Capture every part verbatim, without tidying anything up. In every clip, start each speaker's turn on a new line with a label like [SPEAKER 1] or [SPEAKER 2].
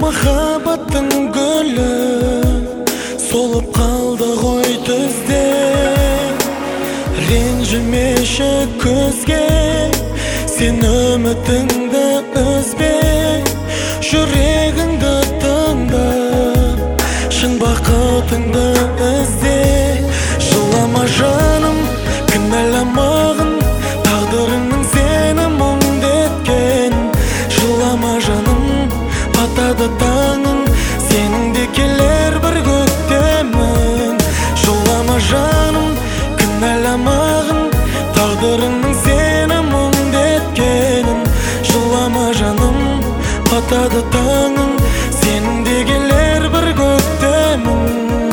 [SPEAKER 1] Махаббаттың гүлі солып қалды ғой түзде. Ренжімеші көзге, сен үмітіңді үзбе. Жүрегіңді тыңдап, шын бақытыңды ізде. Жылама жаным, кінәламағын, тағдырыңның сені мұңдеткен. Жылама жаным, атады таңың, сенің де келер бір көктемің. Жылама жаным, кінәламағын, тағдырыңның сені мұңдеткенін. Жылама жаным, атады таңың, сенің де келер бір көктемің.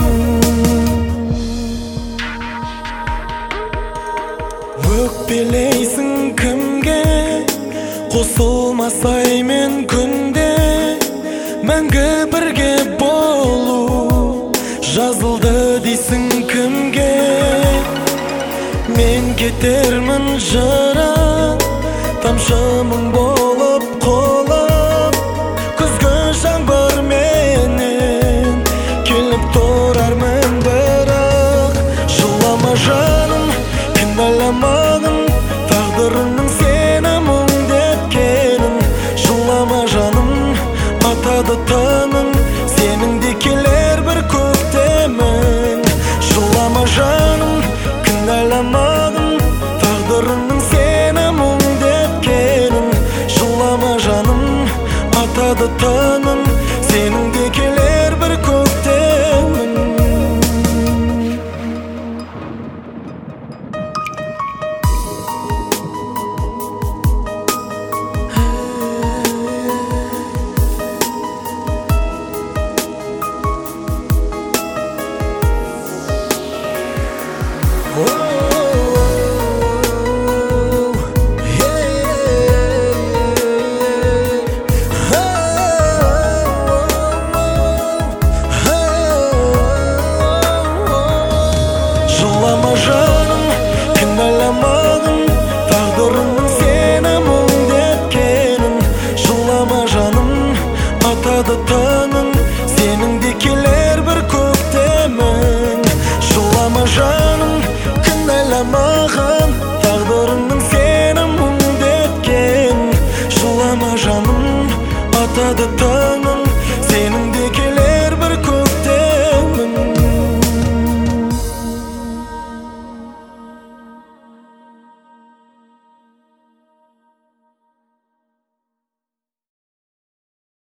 [SPEAKER 1] Өкпелейсің кімге, қосылмасай мен күнде. Мәңгі бірге болу жазылды дейсің кімге. Мен кетермін жырақ, тамшымың болып қолып. Күзгі жаңбыр менен келіп тұрармын бірақ. Жылама жаным, кінәламағын, тағдырыңның сені мұңдеткенін. Жылама жаным, атады таңың, сенің де келер бір көктемің. Жылама жаным, кінәламағын, тағдырыңның сені мұңдеткенін. Жылама жаным, атады таңың, сенің де келер бір көктемің. Жылама жаным, кінәламағын, тағдырыңның сені мұңдеткенін. Жылама жаным, атады таңың, сенің де келер бір көктемің. Жылама жаным, кінәламағын, тағдырыңның сені мұңдеткен. Жылама жаным, атады